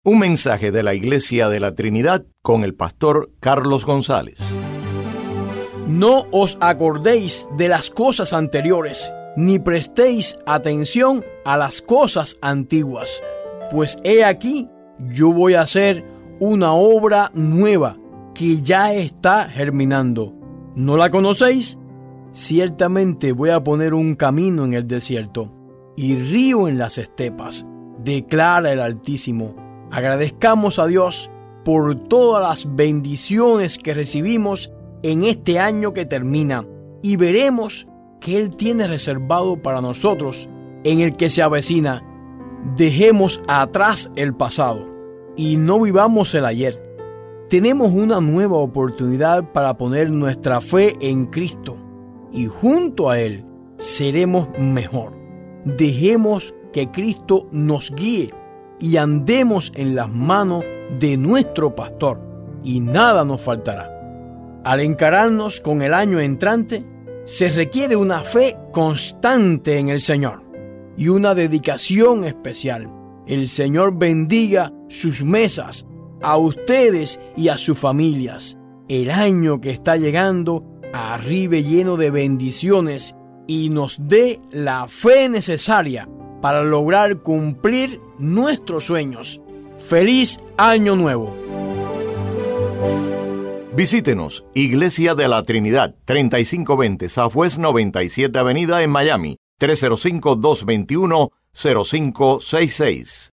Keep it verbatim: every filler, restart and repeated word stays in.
Un mensaje de la Iglesia de la Trinidad con el pastor Carlos González. No os acordéis de las cosas anteriores, ni prestéis atención a las cosas antiguas, pues he aquí, yo voy a hacer una obra nueva que ya está germinando. ¿No la conocéis? Ciertamente voy a poner un camino en el desierto y río en las estepas, declara el Altísimo. Agradezcamos a Dios por todas las bendiciones que recibimos en este año que termina y veremos que Él tiene reservado para nosotros en el que se avecina. Dejemos atrás el pasado y no vivamos el ayer. Tenemos una nueva oportunidad para poner nuestra fe en Cristo y junto a Él seremos mejor. Dejemos que Cristo nos guíe y andemos en las manos de nuestro pastor y nada nos faltará. Al encararnos con el año entrante, se requiere una fe constante en el Señor y una dedicación especial. El Señor bendiga sus mesas, a ustedes y a sus familias. El año que está llegando arribe lleno de bendiciones y nos dé la fe necesaria para lograr cumplir nuestros sueños. ¡Feliz Año Nuevo! Visítenos, Iglesia de la Trinidad, treinta y cinco veinte Southwest noventa y siete Avenida en Miami, tres cero cinco, dos dos uno, cero cinco seis seis.